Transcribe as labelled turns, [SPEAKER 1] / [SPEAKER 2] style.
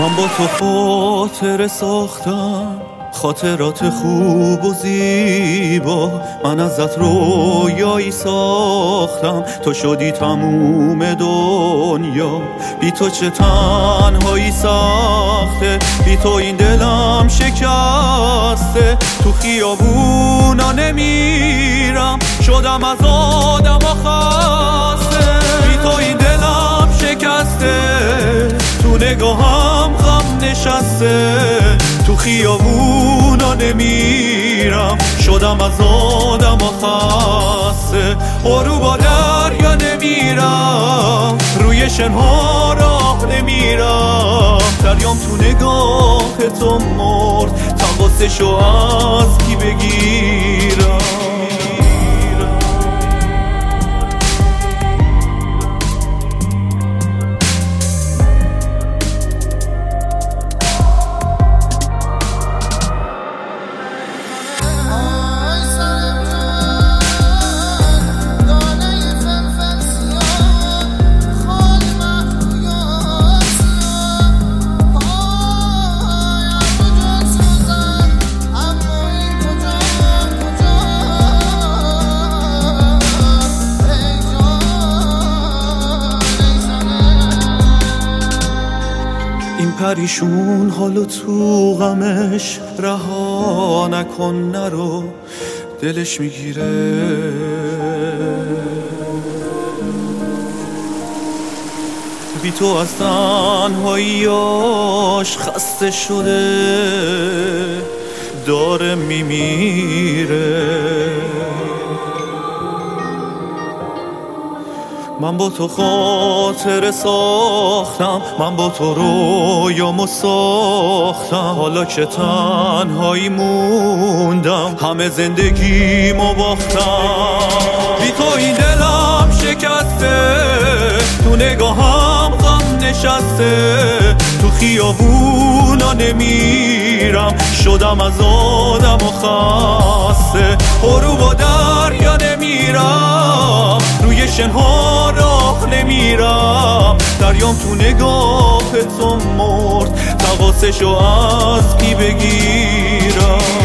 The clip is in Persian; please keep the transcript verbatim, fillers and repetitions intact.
[SPEAKER 1] من با تو خاطر ساختم، خاطرات خوب و زیبا. من ازت رویایی ساختم، تو شدی تموم دنیا. بی تو چه تنهایی سخته، بی تو این دلم شکسته. تو خیابونا نمیرم، شدم از آدم خسته. بی تو این دلم شکسته، تو نگاهم غم نشسته. تو خیابونا نمیرم، شدم از آدم خسته. برو با دریا نمیرم، روی شنها راه نمیرم. دریام تو نگاه تو مرد، تقاصشو از کی بگیرم؟ این پریشون حالو تو غمش رها نکن، نرو دلش میگیره. بی تو از تنهاییاش خسته شده، داره میمیره. من با تو خاطر ساختم، من با تو رویامو ساختم. حالا که تنهایی موندم، همه زندگیمو باختم. بی تو این دلم شکسته، تو نگاهم غم نشسته. تو خیابونا نمیرم، شدم از آدم خسته. برو با دریا نمیرم، روی شنها راه نمیرم. دریام تو نگاه تو مرد، تقاصشو از کی بگیرم؟